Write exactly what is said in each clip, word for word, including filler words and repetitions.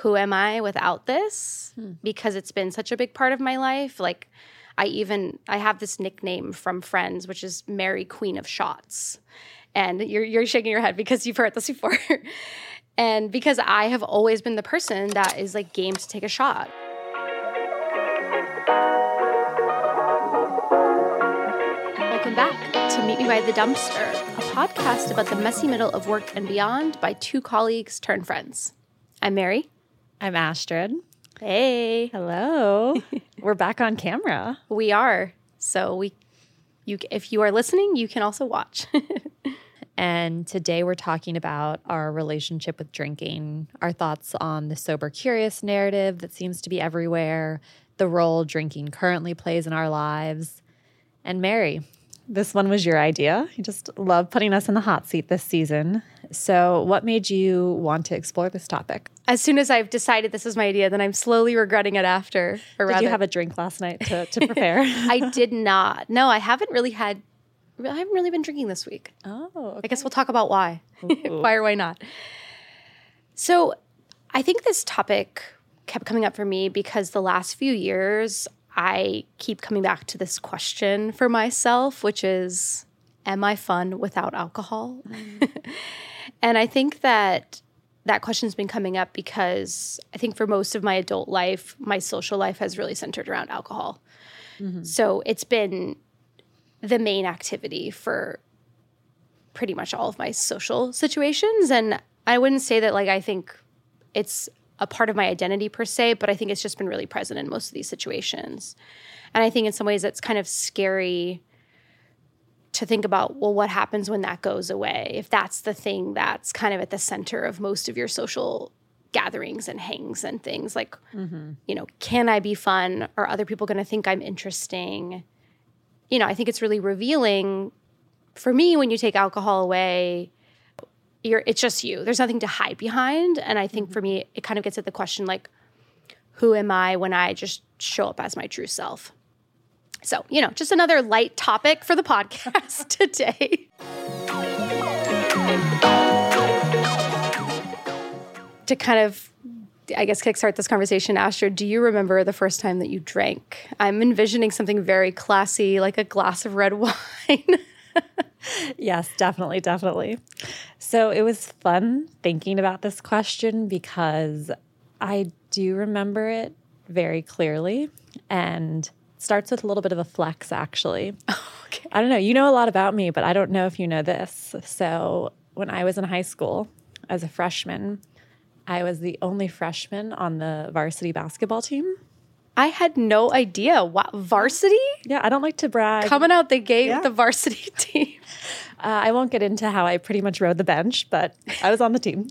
who am I without this? Hmm. Because it's been such a big part of my life. Like, I even, I have this nickname from friends, which is Mary Queen of Shots. And you're you're shaking your head because you've heard this before. And because I have always been the person that is like game to take a shot. Welcome back to Meet Me by the Dumpster, a podcast about the messy middle of work and beyond by two colleagues turned friends. I'm Mary. I'm Astrid. Hey. Hello. We're back on camera. We are. So we, you, if you are listening, you can also watch. And today we're talking about our relationship with drinking, our thoughts on the sober curious narrative that seems to be everywhere, the role drinking currently plays in our lives. And Mary, this one was your idea. You just love putting us in the hot seat this season. So what made you want to explore this topic? As soon as I've decided this is my idea, then I'm slowly regretting it after. Or Did rather, you have a drink last night to, to prepare? I did not. No, I haven't really had, I haven't really been drinking this week. Oh, okay. I guess we'll talk about why. Why or why not. So I think this topic kept coming up for me because the last few years, I keep coming back to this question for myself, which is, am I fun without alcohol? Mm. And I think that that question's been coming up because I think for most of my adult life, my social life has really centered around alcohol. Mm-hmm. So it's been the main activity for pretty much all of my social situations. And I wouldn't say that like I think it's a part of my identity per se, but I think it's just been really present in most of these situations. And I think in some ways it's kind of scary to think about, well, what happens when that goes away? If that's the thing that's kind of at the center of most of your social gatherings and hangs and things like, mm-hmm. you know, can I be fun? Are other people going to think I'm interesting? You know, I think it's really revealing for me when you take alcohol away. You're, it's just you. There's nothing to hide behind. And I think mm-hmm. for me, it kind of gets at the question like, who am I when I just show up as my true self? So, you know, just another light topic for the podcast today. To kind of, I guess, kickstart this conversation, Astrid, do you remember the first time that you drank? I'm envisioning something very classy, like a glass of red wine. Yes, definitely, definitely. So it was fun thinking about this question because I do remember it very clearly, and it starts with a little bit of a flex, actually. Oh, okay. I don't know. You know a lot about me, but I don't know if you know this. So when I was in high school as a freshman, I was the only freshman on the varsity basketball team. I had no idea. What, varsity? Yeah, I don't like to brag. Coming out the gate Yeah. with the varsity team. Uh, I won't get into how I pretty much rode the bench, but I was on the team.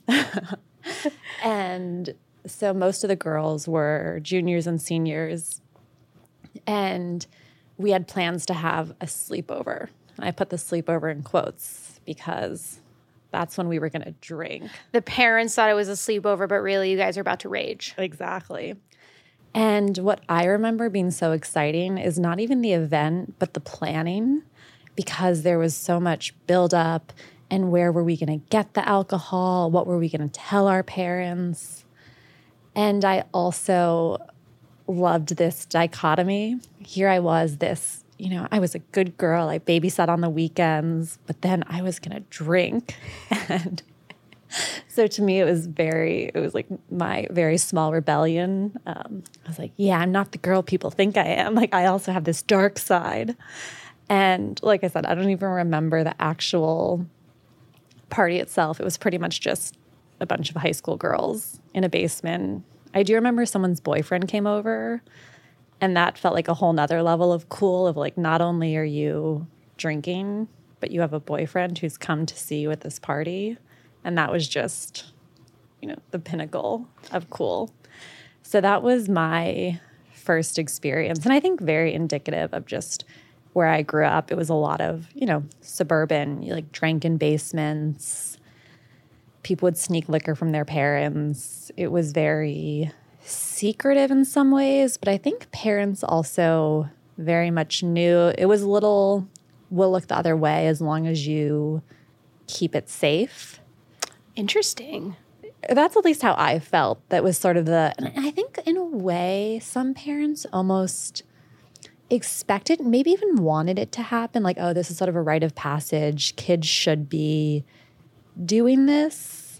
And so most of the girls were juniors and seniors. And we had plans to have a sleepover. I put the sleepover in quotes because that's when we were going to drink. The parents thought it was a sleepover, but really you guys are about to rage. Exactly. And what I remember being so exciting is not even the event, but the planning, because there was so much buildup. And where were we going to get the alcohol? What were we going to tell our parents? And I also loved this dichotomy. Here I was, this, you know, I was a good girl. I babysat on the weekends, but then I was going to drink. And so to me, it was very, it was like my very small rebellion. Um, I was like, yeah, I'm not the girl people think I am. Like, I also have this dark side. And like I said, I don't even remember the actual party itself. It was pretty much just a bunch of high school girls in a basement. I do remember someone's boyfriend came over, and that felt like a whole nother level of cool of like, not only are you drinking, but you have a boyfriend who's come to see you at this party. And that was just, you know, the pinnacle of cool. So that was my first experience. And I think very indicative of just where I grew up. It was a lot of, you know, suburban, you like drank in basements. People would sneak liquor from their parents. It was very secretive in some ways, but I think parents also very much knew it was a little, we'll look the other way as long as you keep it safe. Interesting. That's at least how I felt. That was sort of the, and I think in a way, some parents almost expected, maybe even wanted it to happen. Like, oh, this is sort of a rite of passage. Kids should be doing this.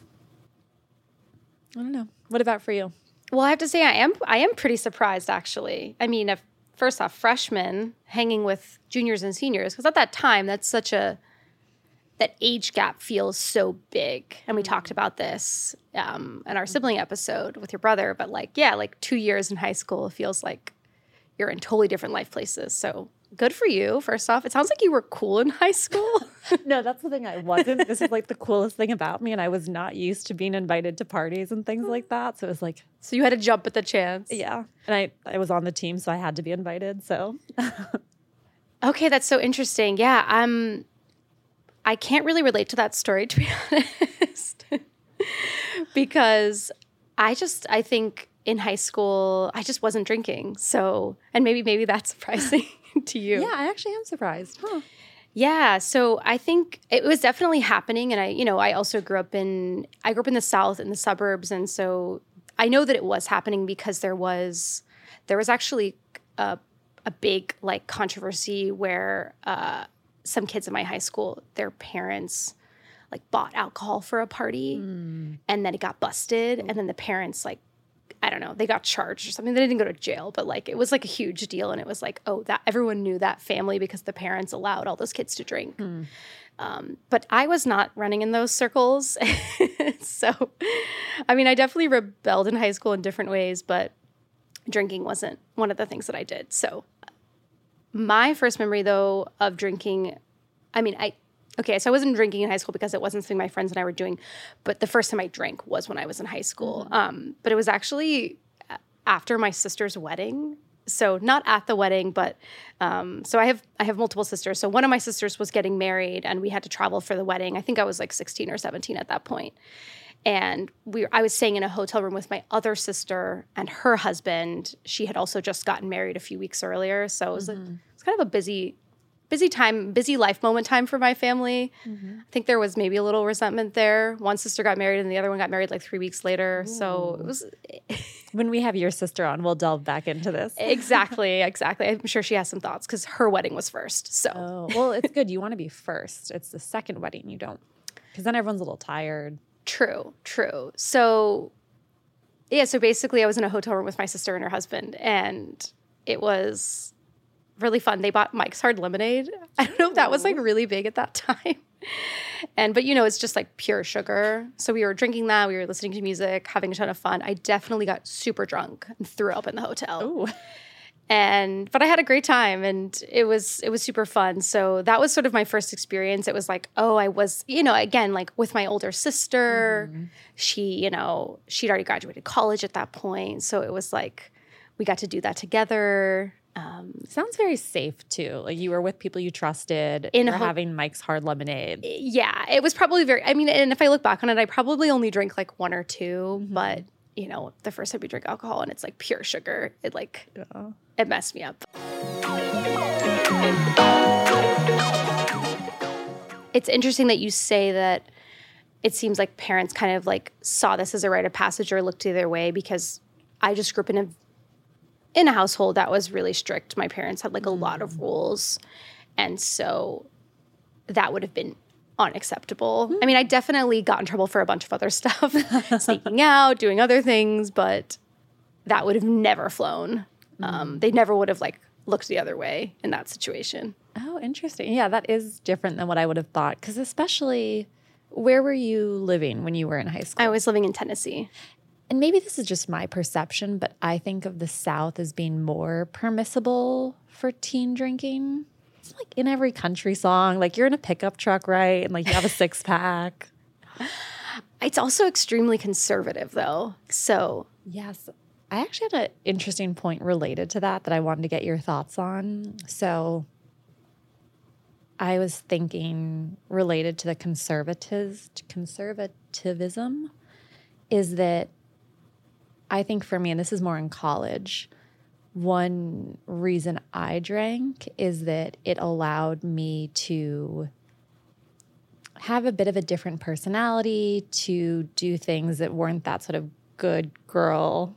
I don't know. What about for you? Well, I have to say I am I am pretty surprised, actually. I mean, if, first off, freshmen hanging with juniors and seniors, because at that time, that's such a, that age gap feels so big. And we mm-hmm. talked about this um, in our sibling episode with your brother. But like, yeah, like two years in high school feels like you're in totally different life places. So good for you, first off. It sounds like you were cool in high school. No, that's the thing I wasn't. This is like the coolest thing about me. And I was not used to being invited to parties and things like that. So it was like. So you had to jump at the chance. Yeah. And I, I was on the team, so I had to be invited. So. Okay, that's so interesting. Yeah, um, I can't really relate to that story, to be honest. Because I just, I think in high school, I just wasn't drinking. So, and maybe, maybe that's surprising to you. Yeah, I actually am surprised. Huh. Yeah. So I think it was definitely happening. And I, you know, I also grew up in, I grew up in the South, in the suburbs. And so I know that it was happening because there was, there was actually a, a big like controversy where uh, some kids in my high school, their parents like bought alcohol for a party mm. and then it got busted. Mm. And then the parents like, I don't know, they got charged or something. They didn't go to jail, but like it was like a huge deal. And it was like, oh, that everyone knew that family because the parents allowed all those kids to drink. Mm. Um, but I was not running in those circles. So, I mean, I definitely rebelled in high school in different ways, but drinking wasn't one of the things that I did. So my first memory, though, of drinking, I mean, I, okay, so I wasn't drinking in high school because it wasn't something my friends and I were doing, but the first time I drank was when I was in high school. Mm-hmm. Um, but it was actually after my sister's wedding. So not at the wedding, but um, so I have I have multiple sisters. So one of my sisters was getting married and we had to travel for the wedding. I think I was like sixteen or seventeen at that point. And we, I was staying in a hotel room with my other sister and her husband. She had also just gotten married a few weeks earlier. So it was, mm-hmm. a, it was kind of a busy busy time, busy life moment time for my family. Mm-hmm. I think there was maybe a little resentment there. One sister got married and the other one got married like three weeks later. Ooh. So it was... When we have your sister on, we'll delve back into this. Exactly, exactly. I'm sure she has some thoughts because her wedding was first. So, oh, well, it's good. You want to be first. It's the second wedding you don't, because then everyone's a little tired. True, true. So, yeah, so basically I was in a hotel room with my sister and her husband, and it was really fun. They bought Mike's Hard Lemonade. I don't know if that was like really big at that time. And, but you know, it's just like pure sugar. So we were drinking that, we were listening to music, having a ton of fun. I definitely got super drunk and threw up in the hotel. Ooh. And, but I had a great time and it was, it was super fun. So that was sort of my first experience. It was like, oh, I was, you know, again, like with my older sister, mm-hmm. she, you know, she'd already graduated college at that point. So it was like, we got to do that together. Um, Sounds very safe too. Like you were with people you trusted. In ho- having Mike's Hard Lemonade. Yeah, it was probably very. I mean, and if I look back on it, I probably only drank like one or two. Mm-hmm. But you know, the first time we drink alcohol and it's like pure sugar, it like yeah. it messed me up. It's interesting that you say that. It seems like parents kind of like saw this as a rite of passage or looked the other way because I just grew up in a. in a household that was really strict. My parents had like a mm. lot of rules. And so that would have been unacceptable. Mm. I mean, I definitely got in trouble for a bunch of other stuff, sneaking out, doing other things, but that would have never flown. Mm. Um, they never would have like looked the other way in that situation. Oh, interesting. Yeah, that is different than what I would have thought. Because especially, where were you living when you were in high school? I was living in Tennessee. And maybe this is just my perception, but I think of the South as being more permissible for teen drinking. It's like in every country song, like you're in a pickup truck, right? And like you have a six pack. It's also extremely conservative though. So yes, I actually had an interesting point related to that that I wanted to get your thoughts on. So I was thinking related to the conservatives, conservatism is that I think for me, and this is more in college, one reason I drank is that it allowed me to have a bit of a different personality, to do things that weren't that sort of good girl.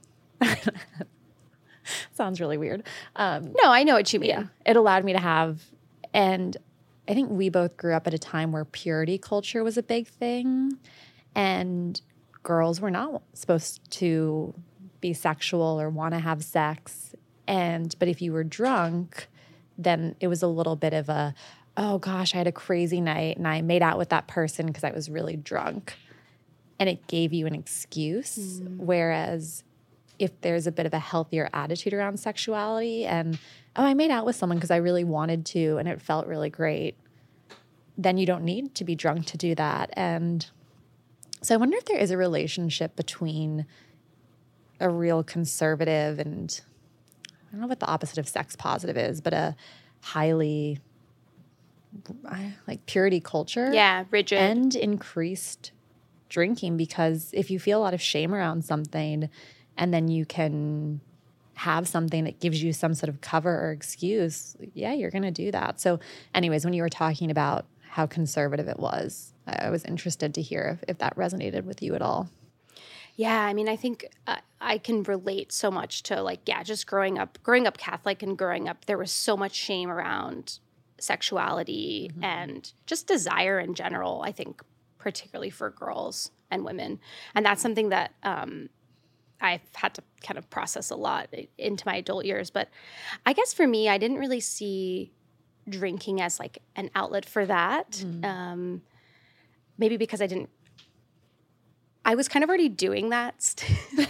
Sounds really weird. Um, No, I know what you mean. yeah, it allowed me to have, and I think we both grew up at a time where purity culture was a big thing, and girls were not supposed to be sexual or want to have sex. And but if you were drunk, then it was a little bit of a, oh gosh, I had a crazy night and I made out with that person because I was really drunk. And it gave you an excuse. Mm. Whereas if there's a bit of a healthier attitude around sexuality and, oh, I made out with someone because I really wanted to and it felt really great, then you don't need to be drunk to do that. And so I wonder if there is a relationship between a real conservative and, I don't know what the opposite of sex positive is, but a highly like purity culture. Yeah, rigid. And increased drinking, because if you feel a lot of shame around something and then you can have something that gives you some sort of cover or excuse, yeah, you're going to do that. So anyways, when you were talking about how conservative it was, I was interested to hear if, if that resonated with you at all. Yeah, I mean, I think uh, I can relate so much to, like, yeah, just growing up, growing up Catholic and growing up, there was so much shame around sexuality mm-hmm. and just desire in general, I think, particularly for girls and women. And that's something that um, I've had to kind of process a lot into my adult years. But I guess for me, I didn't really see drinking as, like, an outlet for that. Mm-hmm. Um, maybe because I didn't I was kind of already doing that.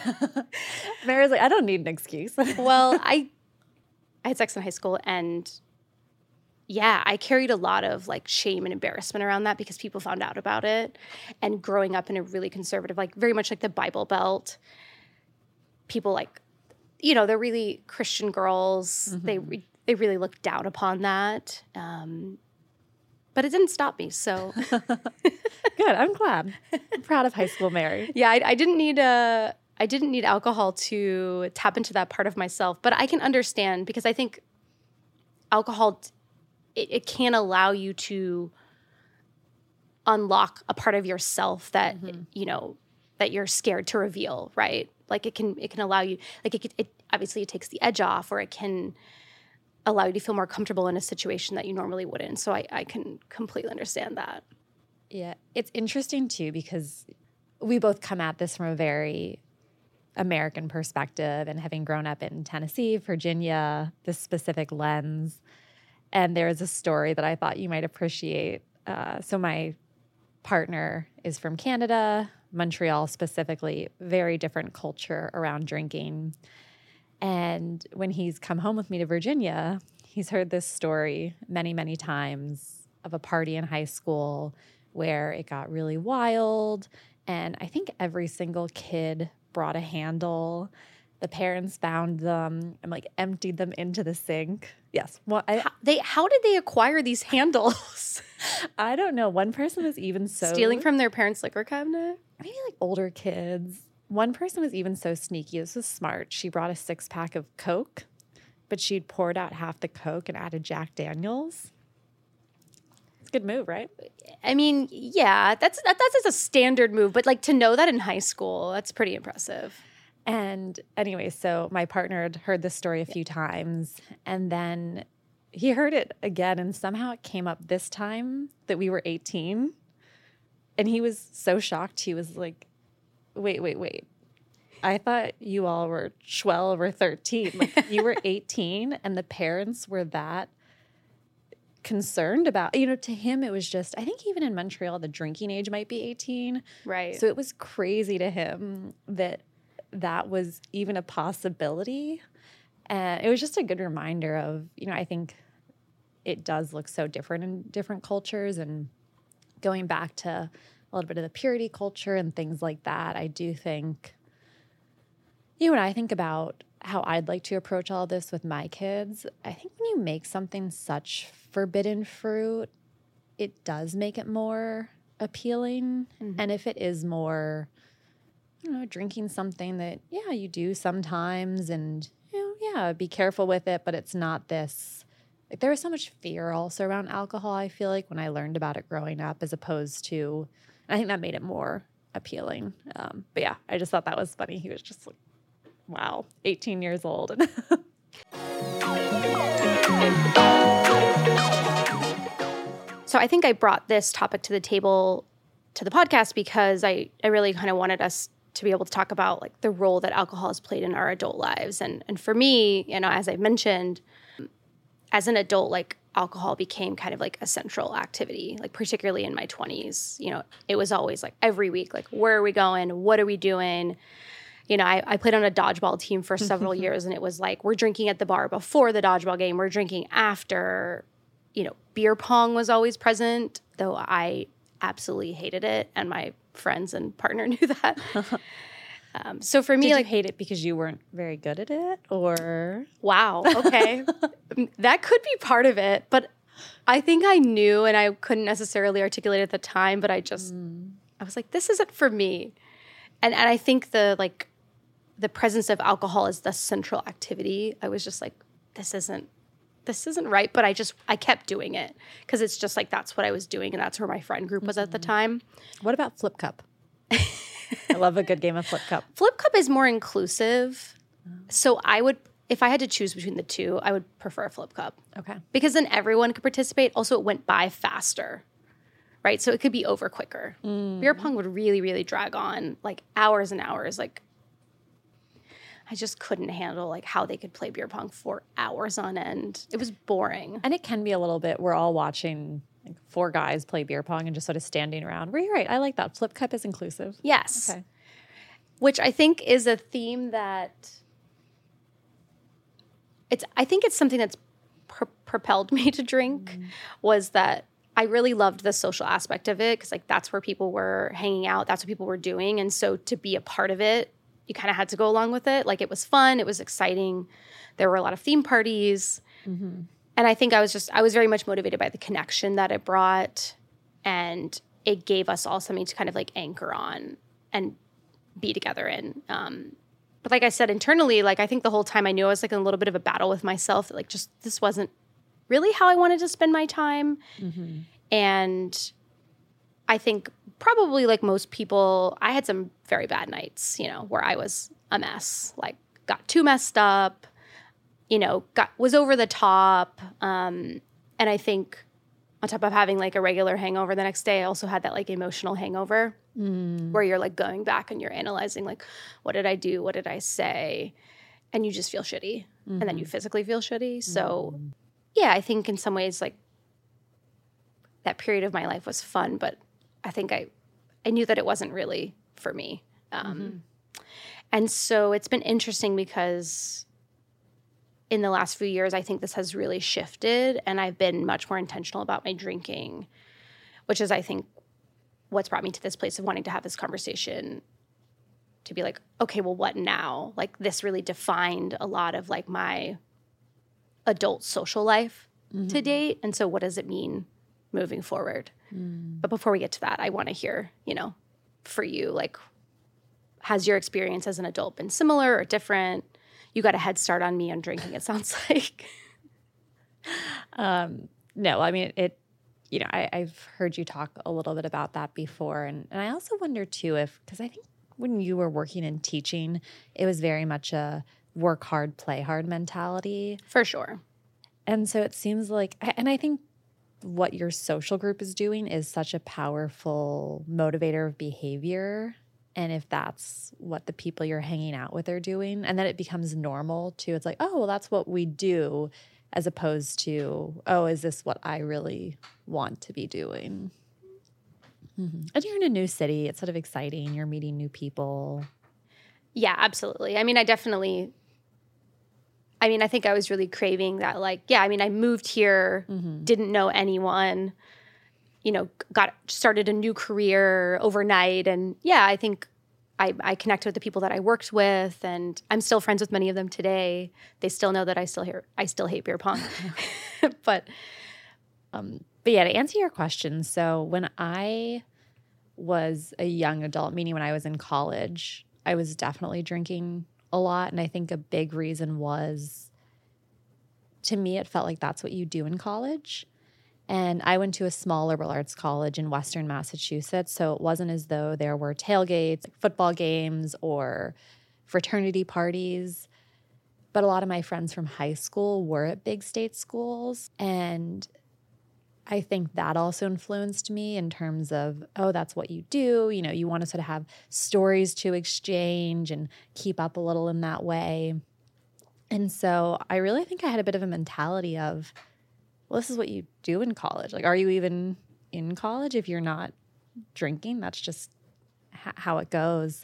Mary's like, I don't need an excuse. Well, I I had sex in high school, and yeah, I carried a lot of, like, shame and embarrassment around that because people found out about it. And growing up in a really conservative, like, very much like the Bible Belt, people, like, you know, they're really Christian girls. Mm-hmm. They re- they really look down upon that. Um, but it didn't stop me, so. Good, I'm glad. I'm proud of high school Mary. Yeah, I, I didn't need a, I didn't need alcohol to tap into that part of myself, but I can understand, because I think alcohol, it, it can allow you to unlock a part of yourself that mm-hmm. you know that you're scared to reveal, right? Like it can it can allow you, like it, it obviously it takes the edge off, or it can allow you to feel more comfortable in a situation that you normally wouldn't. So I, I can completely understand that. Yeah, it's interesting too, because we both come at this from a very American perspective, and having grown up in Tennessee, Virginia, this specific lens. And there is a story that I thought you might appreciate. Uh, so my partner is from Canada, Montreal specifically, very different culture around drinking. And when he's come home with me to Virginia, he's heard this story many, many times of a party in high school where it got really wild. And I think every single kid brought a handle. The parents found them and, like, emptied them into the sink. Yes. Well, I, how, they, how did they acquire these handles? I don't know. One person was even so... Stealing from their parents' liquor cabinet? Maybe, like, older kids. One person was even so sneaky. This was smart. She brought a six-pack of Coke, but she'd poured out half the Coke and added Jack Daniels. It's a good move, right? I mean, yeah, that's that, that's just a standard move. But, like, to know that in high school, that's pretty impressive. And anyway, so my partner had heard this story a few times, and then he heard it again, and somehow it came up this time that we were eighteen. And he was so shocked. He was like, wait, wait, wait. I thought you all were twelve or thirteen. Like, you were eighteen, and the parents were that concerned about, you know, to him, it was just, I think even in Montreal, the drinking age might be eighteen. Right. So it was crazy to him that that was even a possibility. And it was just a good reminder of, you know, I think it does look so different in different cultures. And going back to a little bit of the purity culture and things like that, I do think, you know, when I think about how I'd like to approach all this with my kids, I think when you make something such forbidden fruit, it does make it more appealing. Mm-hmm. And if it is more, you know, drinking something that, yeah, you do sometimes, and, you know, yeah, be careful with it, but it's not this like there was so much fear also around alcohol, I feel like, when I learned about it growing up, as opposed to, I think that made it more appealing. Um, but yeah, I just thought that was funny. He was just like, wow, eighteen years old. So I think I brought this topic to the table to the podcast because I, I really kind of wanted us to be able to talk about like the role that alcohol has played in our adult lives. And and for me, you know, as I mentioned, as an adult, like alcohol became kind of like a central activity, like particularly in my twenties. You know, it was always like every week, like, where are we going? What are we doing? You know, I, I played on a dodgeball team for several years, and it was like, we're drinking at the bar before the dodgeball game. We're drinking after. You know, beer pong was always present, though I absolutely hated it, and my friends and partner knew that. Um, so for me, Did like, you hate it because you weren't very good at it, or wow, okay, that could be part of it. But I think I knew, and I couldn't necessarily articulate it at the time. But I just, mm. I was like, this isn't for me. And and I think the like, the presence of alcohol as the central activity, I was just like, this isn't. This isn't right, but I just, I kept doing it because it's just like, that's what I was doing. And that's where my friend group was mm-hmm. at the time. What about Flip Cup? I love a good game of Flip Cup. Flip Cup is more inclusive. Oh. So I would, if I had to choose between the two, I would prefer Flip Cup. Okay. Because then everyone could participate. Also, it went by faster, right? So it could be over quicker. Mm. Beer pong would really, really drag on like hours and hours. Like, I just couldn't handle like how they could play beer pong for hours on end. It was boring. And it can be a little bit, we're all watching like four guys play beer pong and just sort of standing around. Well, you're right. I like that. Flip Cup is inclusive. Yes. Okay. Which I think is a theme that it's, I think it's something that's pr- propelled me to drink mm. was that I really loved the social aspect of it because like that's where people were hanging out. That's what people were doing. And so to be a part of it, you kind of had to go along with it. Like it was fun. It was exciting. There were a lot of theme parties. Mm-hmm. And I think I was just, I was very much motivated by the connection that it brought. And it gave us all something to kind of like anchor on and be together in. Um, but like I said, internally, like I think the whole time I knew I was like in a little bit of a battle with myself. That, like just, this wasn't really how I wanted to spend my time. Mm-hmm. And I think probably like most people, I had some very bad nights, you know, where I was a mess, like got too messed up, you know, got was over the top. Um, and I think on top of having like a regular hangover the next day, I also had that like emotional hangover mm. where you're like going back and you're analyzing like, what did I do? What did I say? And you just feel shitty. Mm-hmm. And then you physically feel shitty. So mm. yeah, I think in some ways like that period of my life was fun, but I think I, I knew that it wasn't really for me. Um, mm-hmm. And so it's been interesting because in the last few years, I think this has really shifted and I've been much more intentional about my drinking, which is, I think, what's brought me to this place of wanting to have this conversation to be like, okay, well, what now? Like this really defined a lot of like my adult social life mm-hmm. to date. And so what does it mean moving forward? Mm. But before we get to that, I want to hear, you know, for you, like, has your experience as an adult been similar or different? You got a head start on me on drinking, it sounds like. um, no, I mean, it, you know, I, I've heard you talk a little bit about that before. And, and I also wonder too if, because I think when you were working and teaching, it was very much a work hard, play hard mentality. For sure. And so it seems like, and I think what your social group is doing is such a powerful motivator of behavior. And if that's what the people you're hanging out with are doing, and then it becomes normal too. It's like, oh, well, that's what we do, as opposed to, oh, is this what I really want to be doing? Mm-hmm. And you're in a new city. It's sort of exciting. You're meeting new people. Yeah, absolutely. I mean, I definitely... I mean, I think I was really craving that, like, yeah, I mean, I moved here, mm-hmm. didn't know anyone, you know, got started a new career overnight. And yeah, I think I, I connected with the people that I worked with, and I'm still friends with many of them today. They still know that I still hear, I still hate beer pong. but, um, but yeah, to answer your question, so when I was a young adult, meaning when I was in college, I was definitely drinking a lot. And I think a big reason was to me, it felt like that's what you do in college. And I went to a small liberal arts college in Western Massachusetts, so it wasn't as though there were tailgates, like football games, or fraternity parties. But a lot of my friends from high school were at big state schools, and I think that also influenced me in terms of, oh, that's what you do. You know, you want to sort of have stories to exchange and keep up a little in that way. And so I really think I had a bit of a mentality of, well, this is what you do in college. Like, are you even in college if you're not drinking? That's just h- how it goes.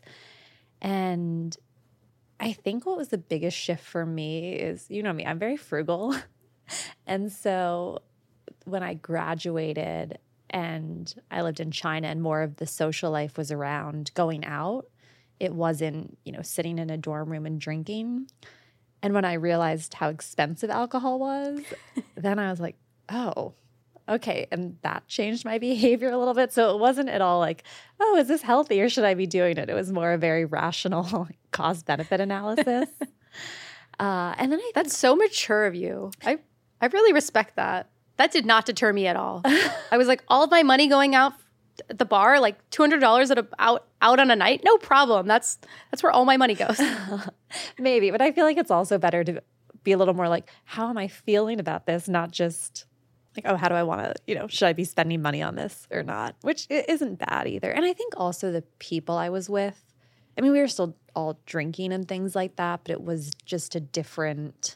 And I think what was the biggest shift for me is, you know me, I'm very frugal. And so when I graduated and I lived in China and more of the social life was around going out, it wasn't, you know, sitting in a dorm room and drinking. And when I realized how expensive alcohol was, then I was like, oh, okay. And that changed my behavior a little bit. So it wasn't at all like, oh, is this healthy or should I be doing it? It was more a very rational cost-benefit analysis. uh, and then I That's so mature of you. I, I really respect that. That did not deter me at all. I was like, all of my money going out at the bar, like two hundred dollars at a, out out on a night, no problem. That's that's where all my money goes. Maybe, but I feel like it's also better to be a little more like, how am I feeling about this? Not just like, oh, how do I want to, you know, should I be spending money on this or not? Which isn't bad either. And I think also the people I was with, I mean, we were still all drinking and things like that, but it was just a different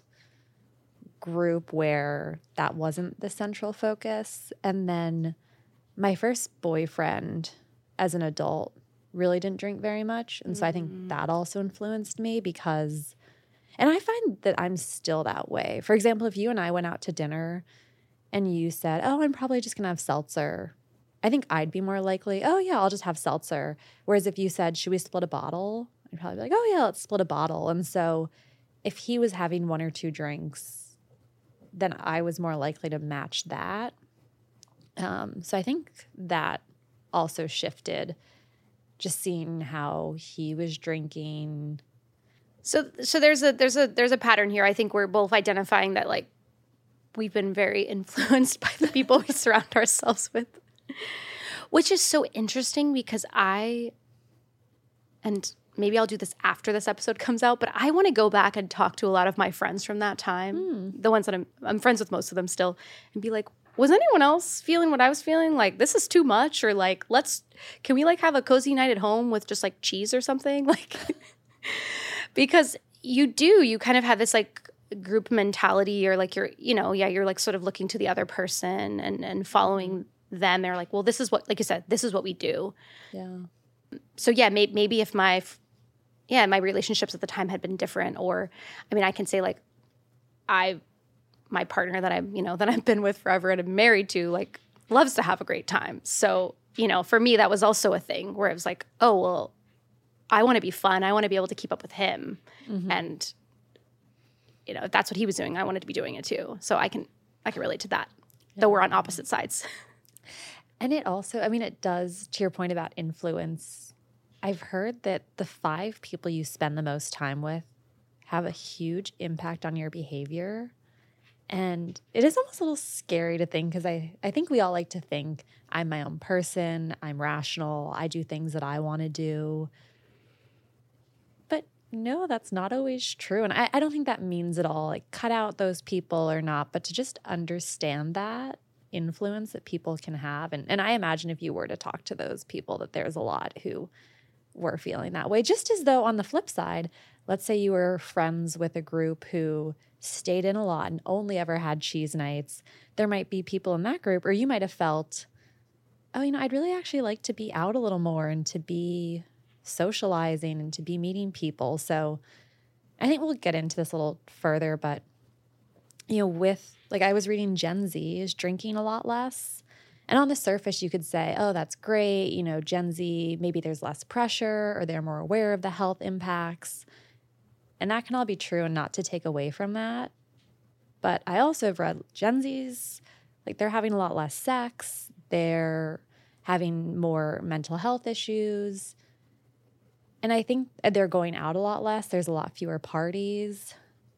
group where that wasn't the central focus. And then my first boyfriend as an adult really didn't drink very much. And so I think that also influenced me because, and I find that I'm still that way. For example, if you and I went out to dinner and you said, oh, I'm probably just going to have seltzer, I think I'd be more likely, oh, yeah, I'll just have seltzer. Whereas if you said, should we split a bottle? I'd probably be like, oh, yeah, let's split a bottle. And so if he was having one or two drinks, then I was more likely to match that. Um, so I think that also shifted, just seeing how he was drinking. So so there's a there's a there's a pattern here. I think we're both identifying that like we've been very influenced by the people we surround ourselves with. Which is so interesting because I and maybe I'll do this after this episode comes out, but I want to go back and talk to a lot of my friends from that time, mm. the ones that I'm I'm friends with most of them still, and be like, was anyone else feeling what I was feeling? Like, this is too much, or like, let's, can we like have a cozy night at home with just like cheese or something? Like, because you do, you kind of have this like group mentality or like you're, you know, yeah, you're like sort of looking to the other person and, and following them. They're like, well, this is what, like you said, this is what we do. Yeah. So yeah, may, maybe if my, yeah, my relationships at the time had been different, or, I mean, I can say like, I, my partner that I'm, you know, that I've been with forever and I'm married to, like, loves to have a great time. So, you know, for me, that was also a thing where it was like, oh, well, I want to be fun. I want to be able to keep up with him. Mm-hmm. And, you know, if that's what he was doing, I wanted to be doing it too. So I can, I can relate to that, yeah. Though we're on opposite sides. And it also, I mean, it does, to your point about influence, I've heard that the five people you spend the most time with have a huge impact on your behavior. And it is almost a little scary to think because I, I think we all like to think I'm my own person, I'm rational, I do things that I want to do. But no, that's not always true. And I, I don't think that means at all, like cut out those people or not, but to just understand that influence that people can have. And, and I imagine if you were to talk to those people that there's a lot who were feeling that way. Just as though on the flip side, let's say you were friends with a group who stayed in a lot and only ever had cheese nights. There might be people in that group, or you might have felt, oh, you know, I'd really actually like to be out a little more and to be socializing and to be meeting people. So I think we'll get into this a little further, but, you know, with, like I was reading Gen Z is drinking a lot less. And on the surface, you could say, oh, that's great. You know, Gen Z, maybe there's less pressure or they're more aware of the health impacts. And that can all be true and not to take away from that. But I also have read Gen Zs, like they're having a lot less sex. They're having more mental health issues. And I think they're going out a lot less. There's a lot fewer parties.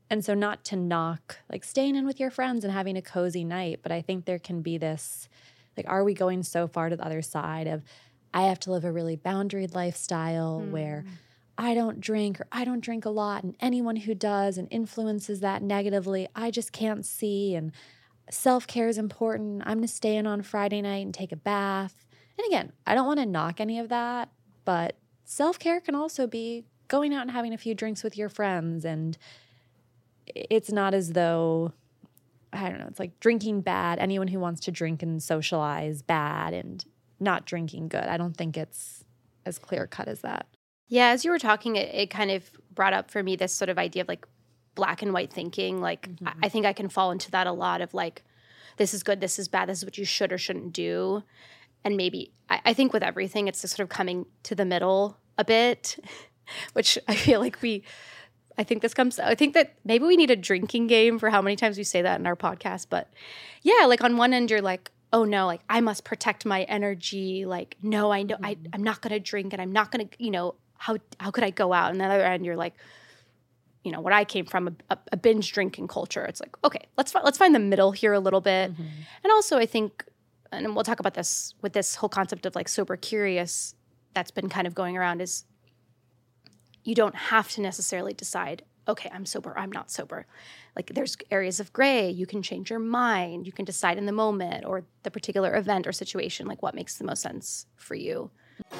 And so not to knock, like staying in with your friends and having a cozy night, but I think there can be this, like, are we going so far to the other side of, I have to live a really boundaried lifestyle mm. where I don't drink or I don't drink a lot, and anyone who does and influences that negatively, I just can't see, and self-care is important. I'm going to stay in on Friday night and take a bath. And again, I don't want to knock any of that, but self-care can also be going out and having a few drinks with your friends. And it's not as though, I don't know, it's like drinking bad. Anyone who wants to drink and socialize bad and not drinking good. I don't think it's as clear-cut as that. Yeah, as you were talking, it, it kind of brought up for me this sort of idea of like black and white thinking. Like, mm-hmm. I, I think I can fall into that a lot of like, this is good, this is bad, this is what you should or shouldn't do. And maybe, I, I think with everything, it's just sort of coming to the middle a bit, which I feel like we, I think this comes, I think that maybe we need a drinking game for how many times we say that in our podcast. But yeah, like on one end, you're like, oh no, like I must protect my energy. Like, no, I know mm-hmm. I, I'm not going to drink and I'm not going to, you know, how how could I go out? And the other end, you're like, you know, where I came from, a, a, a binge drinking culture. It's like, okay, let's let's find the middle here a little bit. Mm-hmm. And also, I think, and we'll talk about this with this whole concept of like sober curious that's been kind of going around, is you don't have to necessarily decide, okay, I'm sober, I'm not sober. Like there's areas of gray. You can change your mind. You can decide in the moment or the particular event or situation, like what makes the most sense for you.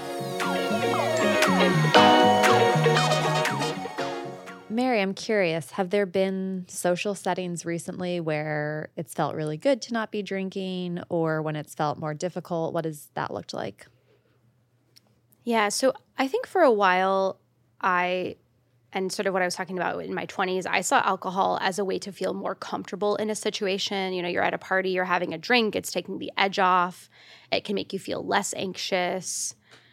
Mary, I'm curious, have there been social settings recently where it's felt really good to not be drinking, or when it's felt more difficult? What has that looked like? Yeah, so I think for a while, I, and sort of what I was talking about in my twenties, I saw alcohol as a way to feel more comfortable in a situation. You know, you're at a party, you're having a drink, it's taking the edge off. It can make you feel less anxious.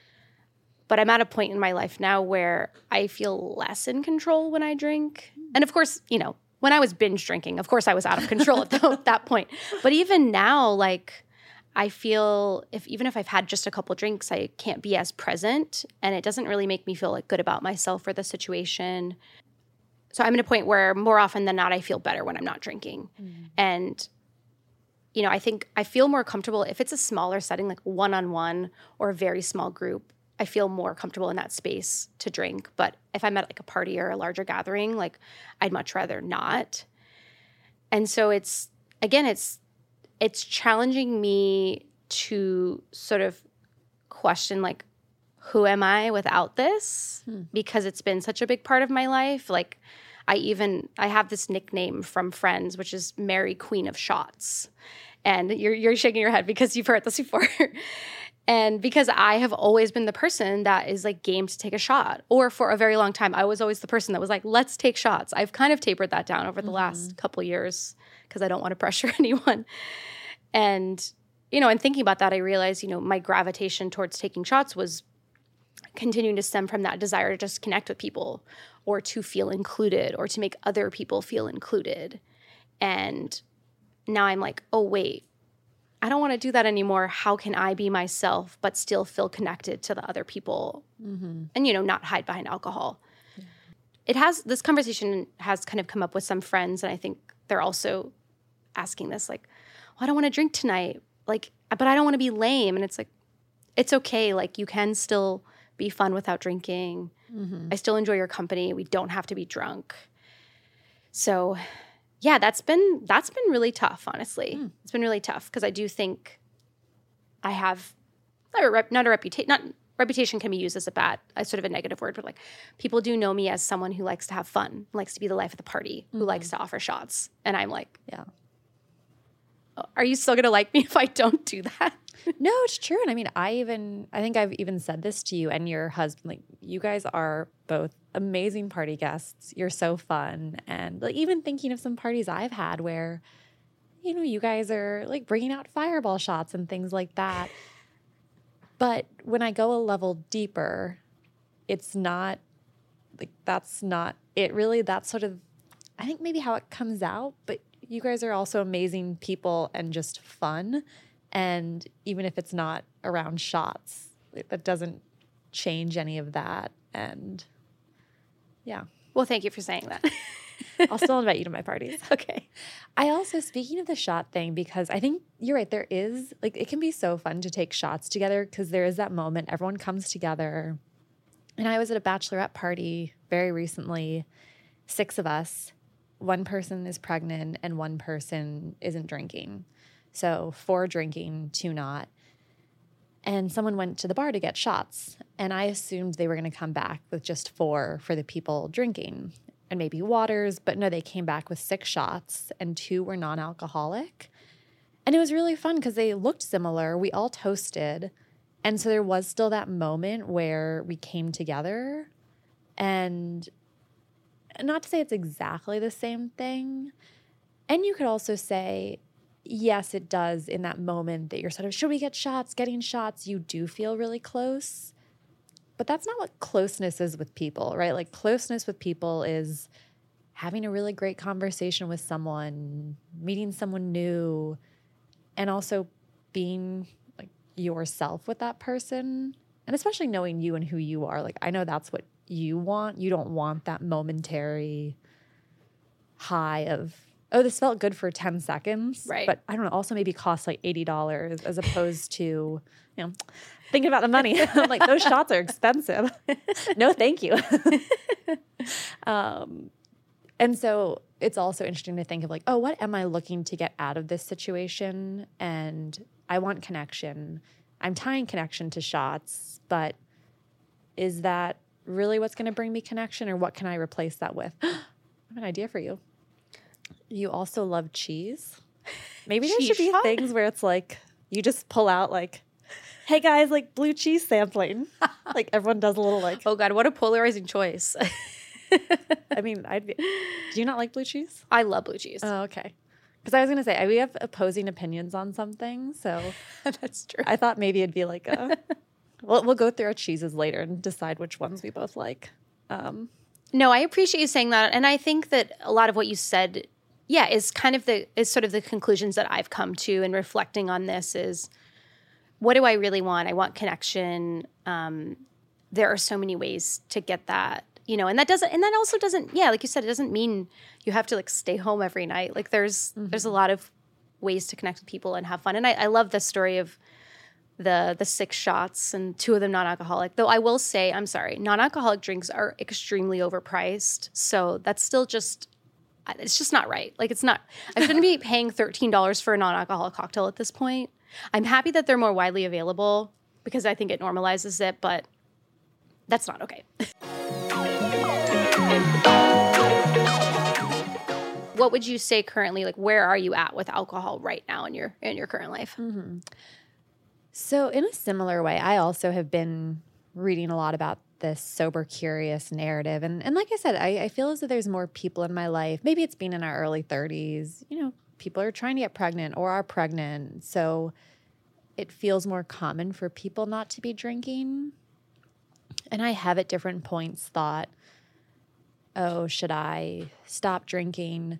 But I'm at a point in my life now where I feel less in control when I drink. And of course, you know, when I was binge drinking, of course I was out of control at the, that point. But even now, like, I feel if even if I've had just a couple drinks, I can't be as present. And it doesn't really make me feel like good about myself or the situation. So I'm at a point where more often than not, I feel better when I'm not drinking. Mm. And, you know, I think I feel more comfortable if it's a smaller setting, like one-on-one or a very small group. I feel more comfortable in that space to drink. But if I'm at like a party or a larger gathering, like I'd much rather not. And so it's, again, it's, it's challenging me to sort of question like, who am I without this? Hmm. Because it's been such a big part of my life. Like I even, I have this nickname from friends, which is Mary Queen of Shots. And you're, you're shaking your head because you've heard this before. And because I have always been the person that is like game to take a shot. Or for a very long time, I was always the person that was like, let's take shots. I've kind of tapered that down over the mm-hmm. last couple of years because I don't want to pressure anyone. And, you know, and thinking about that, I realized, you know, my gravitation towards taking shots was continuing to stem from that desire to just connect with people or to feel included or to make other people feel included. And now I'm like, oh, wait. I don't want to do that anymore. How can I be myself but still feel connected to the other people mm-hmm. and, you know, not hide behind alcohol? Yeah. It has, this conversation has kind of come up with some friends, and I think they're also asking this, like, well, I don't want to drink tonight, like, but I don't want to be lame. And it's like, it's okay. Like, you can still be fun without drinking. Mm-hmm. I still enjoy your company. We don't have to be drunk. So yeah, that's been that's been really tough, honestly. Mm. It's been really tough because I do think I have not a, rep, not a reputation. Not reputation can be used as a bad, as sort of a negative word, but like people do know me as someone who likes to have fun, likes to be the life of the party, mm-hmm. who likes to offer shots, and I'm like, yeah, are you still gonna like me if I don't do that? No, it's true. And I mean, I even I think I've even said this to you and your husband. Like, you guys are both amazing party guests. You're so fun. And like, even thinking of some parties I've had where, you know, you guys are like bringing out fireball shots and things like that. But when I go a level deeper, it's not like, that's not it really. That's sort of, I think maybe how it comes out. But you guys are also amazing people and just fun. And even if it's not around shots, that doesn't change any of that. And yeah. Well, thank you for saying that. I'll still invite you to my parties. Okay. I also, speaking of the shot thing, because I think you're right, there is, like, it can be so fun to take shots together because there is that moment, everyone comes together. And I was at a bachelorette party very recently, six of us. One person is pregnant and one person isn't drinking. So four drinking, two not. And someone went to the bar to get shots. And I assumed they were going to come back with just four for the people drinking and maybe waters. But no, they came back with six shots and two were non-alcoholic. And it was really fun because they looked similar. We all toasted. And so there was still that moment where we came together. And not to say it's exactly the same thing. And you could also say, yes, it does in that moment that you're sort of, should we get shots? Getting shots, you do feel really close. But that's not what closeness is with people, right? Like closeness with people is having a really great conversation with someone, meeting someone new, and also being like yourself with that person. And especially knowing you and who you are. Like I know that's what you want. You don't want that momentary high of, oh, this felt good for ten seconds. Right. But I don't know, also maybe cost like eighty dollars as opposed to, you know, thinking about the money. I'm like, those shots are expensive. No, thank you. um, and so it's also interesting to think of like, oh, what am I looking to get out of this situation? And I want connection. I'm tying connection to shots, but is that really what's going to bring me connection, or what can I replace that with? I have an idea for you. You also love cheese. Maybe there Cheese should be shot? things where it's like you just pull out like, hey guys, like blue cheese sampling. Like everyone does a little like. Oh God, what a polarizing choice. I mean, I'd be. Do you not like blue cheese? I love blue cheese. Oh, okay. Because I was going to say, we have opposing opinions on something. So That's true. I thought maybe it'd be like a, we'll, we'll go through our cheeses later and decide which ones we both like. Um, No, I appreciate you saying that. And I think that a lot of what you said, yeah, is kind of the, is sort of the conclusions that I've come to in reflecting on this is, what do I really want? I want connection. Um, there are so many ways to get that, you know, and that doesn't, and that also doesn't, yeah, like you said, it doesn't mean you have to like stay home every night. Like there's, mm-hmm. there's a lot of ways to connect with people and have fun. And I, I love the story of the the six shots and two of them non-alcoholic. Though I will say, I'm sorry, non-alcoholic drinks are extremely overpriced. So that's still just, it's just not right. Like it's not, I shouldn't be paying thirteen dollars for a non-alcoholic cocktail at this point. I'm happy that they're more widely available because I think it normalizes it, but that's not okay. What would you say currently, like where are you at with alcohol right now in your in your current life? Mm-hmm. So in a similar way, I also have been reading a lot about this sober curious narrative. And and like I said, I, I feel as though there's more people in my life. Maybe it's been in our early thirties. You know, people are trying to get pregnant or are pregnant. So it feels more common for people not to be drinking. And I have at different points thought, oh, should I stop drinking?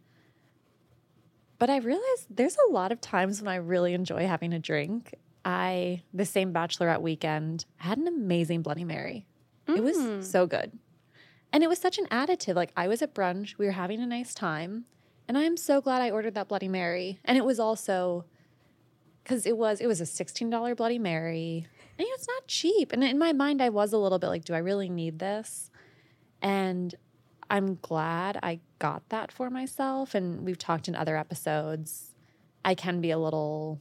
But I realized there's a lot of times when I really enjoy having a drink. I, the same bachelorette weekend, had an amazing Bloody Mary. Mm. It was so good. And it was such an additive. Like I was at brunch, we were having a nice time, and I'm so glad I ordered that Bloody Mary. And it was also, because it was, it was a sixteen dollars Bloody Mary. And you know, it's not cheap. And in my mind, I was a little bit like, do I really need this? And I'm glad I got that for myself. And we've talked in other episodes. I can be a little...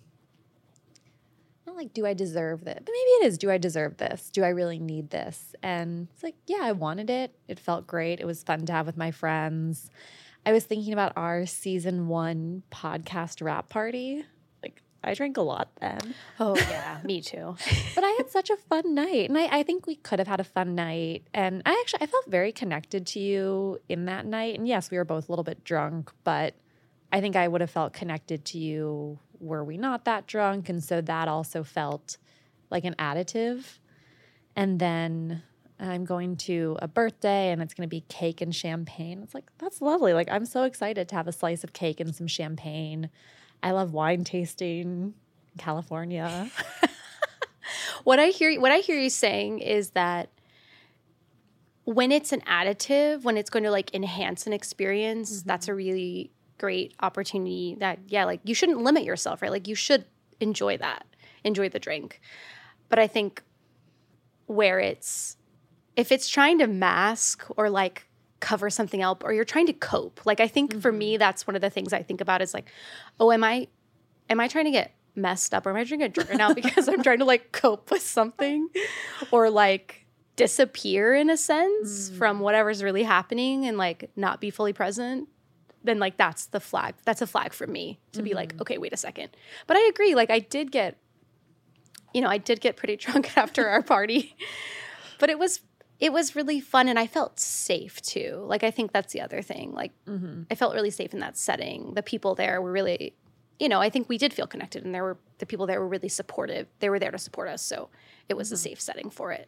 not like, do I deserve this? But maybe it is, do I deserve this? Do I really need this? And it's like, yeah, I wanted it. It felt great. It was fun to have with my friends. I was thinking about our season one podcast wrap party. Like, I drank a lot then. Oh, yeah, me too. But I had such a fun night. And I, I think we could have had a fun night. And I actually, I felt very connected to you in that night. And yes, we were both a little bit drunk, but I think I would have felt connected to you were we not that drunk. And so that also felt like an additive. And then I'm going to a birthday and it's going to be cake and champagne. It's like, that's lovely. Like, I'm so excited to have a slice of cake and some champagne. I love wine tasting in California. What I hear, what I hear you saying is that when it's an additive, when it's going to like enhance an experience, mm-hmm. that's a really great opportunity that, yeah, like you shouldn't limit yourself, right? Like you should enjoy that, enjoy the drink. But I think where it's, if it's trying to mask or like cover something up, or you're trying to cope, like I think mm-hmm. for me, that's one of the things I think about is like, oh, am I, am I trying to get messed up, or am I drinking a drink right now because I'm trying to like cope with something or like disappear in a sense mm. from whatever's really happening and like not be fully present? Then like that's the flag. That's a flag for me to mm-hmm. be like, okay, wait a second. But I agree. Like I did get, you know, I did get pretty drunk after our party, but it was it was really fun, and I felt safe too. Like I think that's the other thing. Like mm-hmm. I felt really safe in that setting. The people there were really, you know, I think we did feel connected, and there were the people there were really supportive. They were there to support us, so it was mm-hmm. a safe setting for it.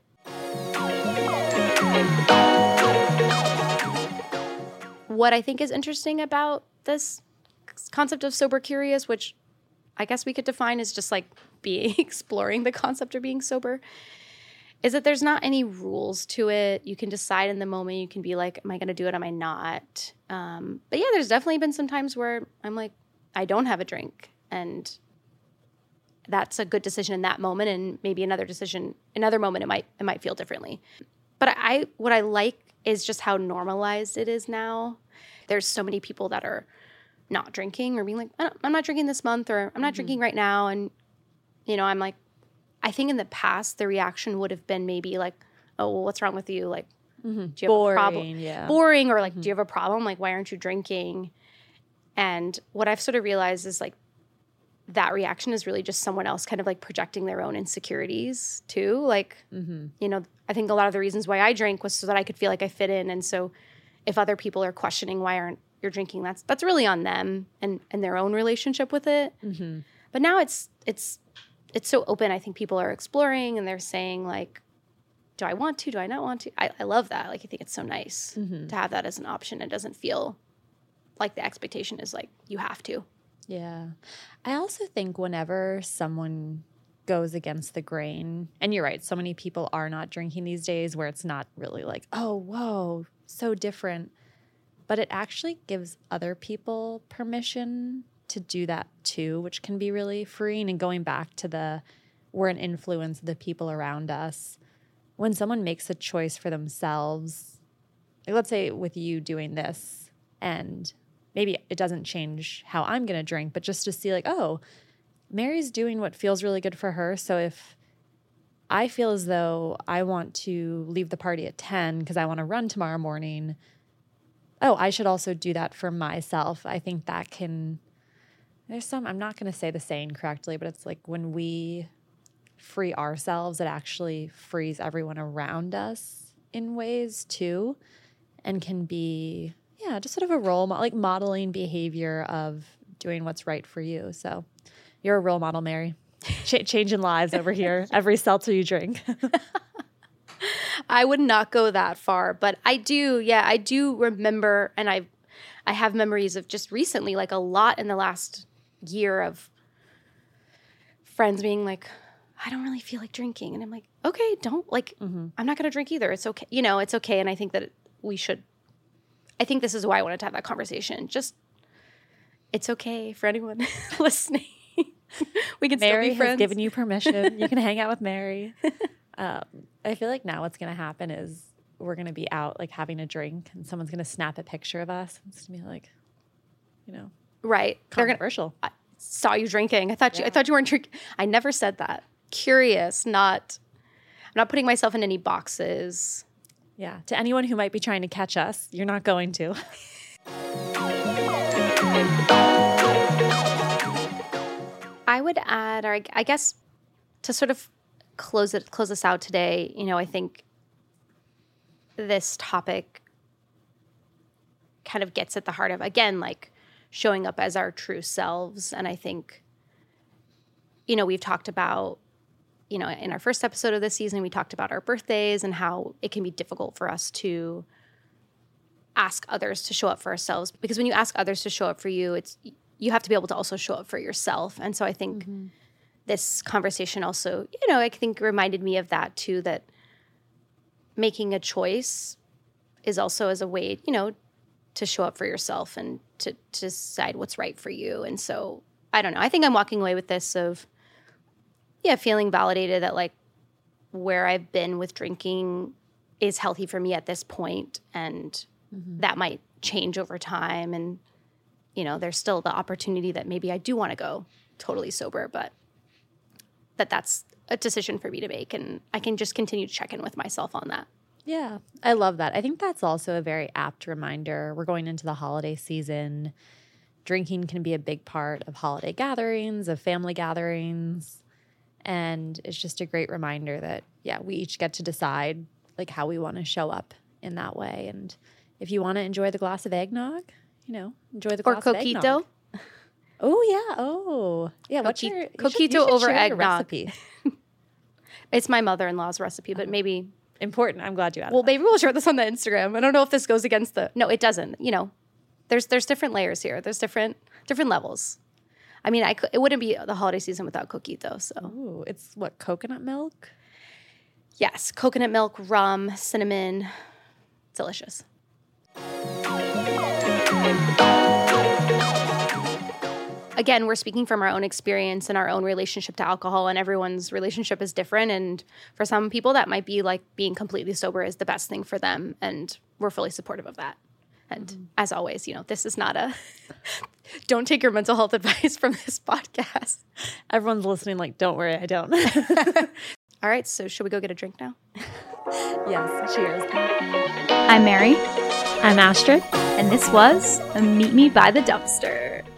What I think is interesting about this concept of sober curious, which I guess we could define as just like being exploring the concept of being sober, is that there's not any rules to it. You can decide in the moment. You can be like, am I going to do it? Am I not? Um, but yeah, there's definitely been some times where I'm like, I don't have a drink, and that's a good decision in that moment. And maybe another decision, another moment, it might it might feel differently. But I, what I like is just how normalized it is now. There's so many people that are not drinking or being like, I don't, I'm not drinking this month, or I'm not mm-hmm. drinking right now. And, you know, I'm like, I think in the past, the reaction would have been maybe like, oh, well, what's wrong with you? Like, mm-hmm. do you have Boring, a problem? Yeah. Boring, or like, mm-hmm. do you have a problem? Like, why aren't you drinking? And what I've sort of realized is like, that reaction is really just someone else kind of like projecting their own insecurities too. Like, mm-hmm. you know, I think a lot of the reasons why I drank was so that I could feel like I fit in. And so if other people are questioning why aren't you drinking, that's that's really on them and, and their own relationship with it. Mm-hmm. But now it's it's it's so open. I think people are exploring, and they're saying like, do I want to? Do I not want to? I, I love that. Like, I think it's so nice mm-hmm. to have that as an option. It doesn't feel like the expectation is like, you have to. Yeah. I also think whenever someone goes against the grain, and you're right, so many people are not drinking these days where it's not really like, oh, whoa, so different. But it actually gives other people permission to do that too, which can be really freeing. And going back to the, we're an influence of the people around us. When someone makes a choice for themselves, like let's say with you doing this, and maybe it doesn't change how I'm going to drink, but just to see like, oh, Mary's doing what feels really good for her. So if I feel as though I want to leave the party at ten because I want to run tomorrow morning, oh, I should also do that for myself. I think that can, there's some, I'm not going to say the saying correctly, but it's like when we free ourselves, it actually frees everyone around us in ways too, and can be, yeah, just sort of a role model, like modeling behavior of doing what's right for you. So you're a role model, Mary. Ch- changing lives over here. Every seltzer you drink. I would not go that far, but I do, yeah, I do remember, and I I have memories of just recently, like a lot in the last year of friends being like, I don't really feel like drinking. And I'm like, okay, don't, like, mm-hmm. I'm not going to drink either. It's okay. You know, it's okay. And I think that we should, I think this is why I wanted to have that conversation. Just, it's okay for anyone listening. We can Mary still be friends. has given you permission. You can hang out with Mary. Um, I feel like now what's going to happen is we're going to be out like having a drink, and someone's going to snap a picture of us. It's going to be like, you know, right? Controversial. They're gonna, I saw you drinking. I thought you. Yeah. I thought you weren't drinking. I never said that. Curious, not. I'm not putting myself in any boxes. Yeah. To anyone who might be trying to catch us, you're not going to. I would add, or I guess, to sort of close it, close us out today. You know, I think this topic kind of gets at the heart of, again, like showing up as our true selves. And I think, you know, we've talked about, you know, in our first episode of this season, we talked about our birthdays and how it can be difficult for us to ask others to show up for ourselves. Because when you ask others to show up for you, it's you have to be able to also show up for yourself. And so I think mm-hmm. this conversation also, you know, I think reminded me of that too, that making a choice is also as a way, you know, to show up for yourself and to, to decide what's right for you. And so, I don't know. I think I'm walking away with this of, yeah, feeling validated that like where I've been with drinking is healthy for me at this point, and mm-hmm. that might change over time. And, you know, there's still the opportunity that maybe I do want to go totally sober, but that that's a decision for me to make. And I can just continue to check in with myself on that. Yeah, I love that. I think that's also a very apt reminder. We're going into the holiday season. Drinking can be a big part of holiday gatherings, of family gatherings. And it's just a great reminder that, yeah, we each get to decide like how we want to show up in that way. And if you want to enjoy the glass of eggnog, you know, enjoy the glass or of eggnog. Coquito. Oh, yeah. Oh, yeah. What's your you Coquito should, you should over share your eggnog? Recipe. It's my mother-in-law's recipe, but maybe... Important. I'm glad you added Well, that. maybe we'll share this on the Instagram. I don't know if this goes against the... No, it doesn't. You know, there's there's different layers here. There's different different levels. I mean, I could, it wouldn't be the holiday season without Coquito, so... Ooh, it's what, coconut milk? Yes, coconut milk, rum, cinnamon. Delicious. Again, we're speaking from our own experience and our own relationship to alcohol, and everyone's relationship is different. And for some people, that might be like being completely sober is the best thing for them. And we're fully supportive of that. And mm-hmm. as always, you know, this is not a, don't take your mental health advice from this podcast. Everyone's listening like, don't worry, I don't. All right, so should we go get a drink now? Yes, cheers. I'm Mary. I'm Astrid. And this was Meet Me by the Dumpster.